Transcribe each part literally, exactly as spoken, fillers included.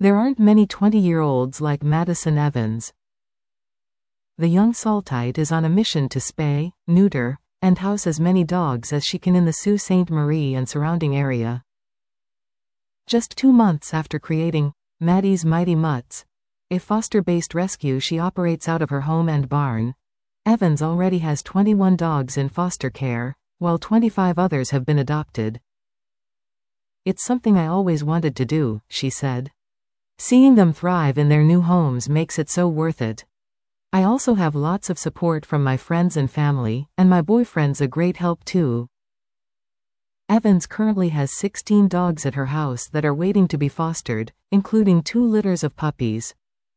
There aren't many twenty-year-olds like Madison Evans. The young Saltite is on a mission to spay, neuter, and house as many dogs as she can in the Sault Ste. Marie and surrounding area. Just two months after creating Maddie's Mighty Mutts, a foster-based rescue she operates out of her home and barn, Evans already has twenty-one dogs in foster care, while twenty-five others have been adopted. "It's something I always wanted to do," she said. "Seeing them thrive in their new homes makes it so worth it. I also have lots of support from my friends and family, and my boyfriend's a great help too." Evans currently has sixteen dogs at her house that are waiting to be fostered, including two litters of puppies.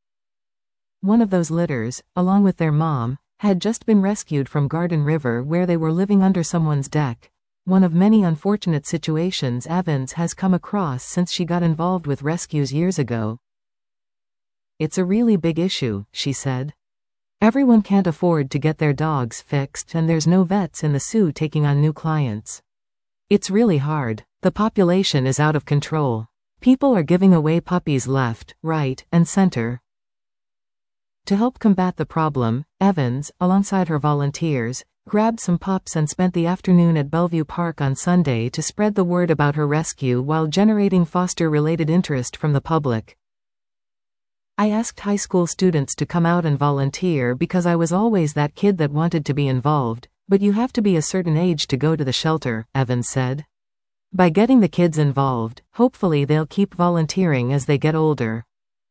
One of those litters, along with their mom, had just been rescued from Garden River where they were living under someone's deck, one of many unfortunate situations Evans has come across since she got involved with rescues years ago. "It's a really big issue," she said. "Everyone can't afford to get their dogs fixed and there's no vets in the Sault taking on new clients. It's really hard. The population is out of control. People are giving away puppies left, right, and center." To help combat the problem, Evans, alongside her volunteers, grabbed some pups and spent the afternoon at Bellevue Park on Sunday to spread the word about her rescue while generating foster-related interest from the public. "I asked high school students to come out and volunteer because I was always that kid that wanted to be involved, but you have to be a certain age to go to the shelter," Evans said. "By getting the kids involved, hopefully they'll keep volunteering as they get older."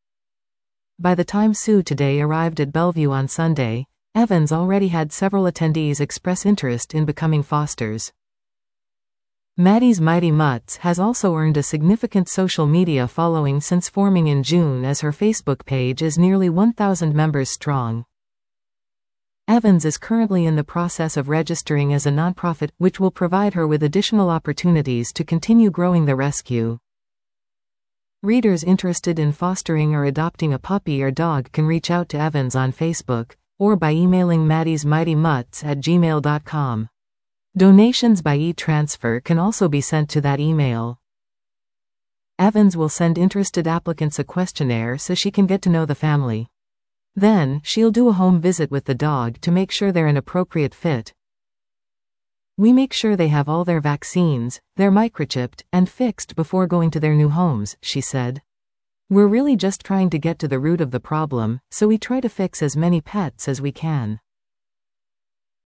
By the time Sault Today arrived at Bellevue on Sunday, Evans already had several attendees express interest in becoming fosters. Maddie's Mighty Mutts has also earned a significant social media following since forming in June, as her Facebook page is nearly one thousand members strong. Evans is currently in the process of registering as a nonprofit, which will provide her with additional opportunities to continue growing the rescue. Readers interested in fostering or adopting a puppy or dog can reach out to Evans on Facebook, or by emailing maddies mighty mutts at gmail dot com. Donations by e-transfer can also be sent to that email. Evans will send interested applicants a questionnaire so she can get to know the family. Then, she'll do a home visit with the dog to make sure they're an appropriate fit. "We make sure they have all their vaccines, they're microchipped, and fixed before going to their new homes," she said. "We're really just trying to get to the root of the problem, so we try to fix as many pets as we can."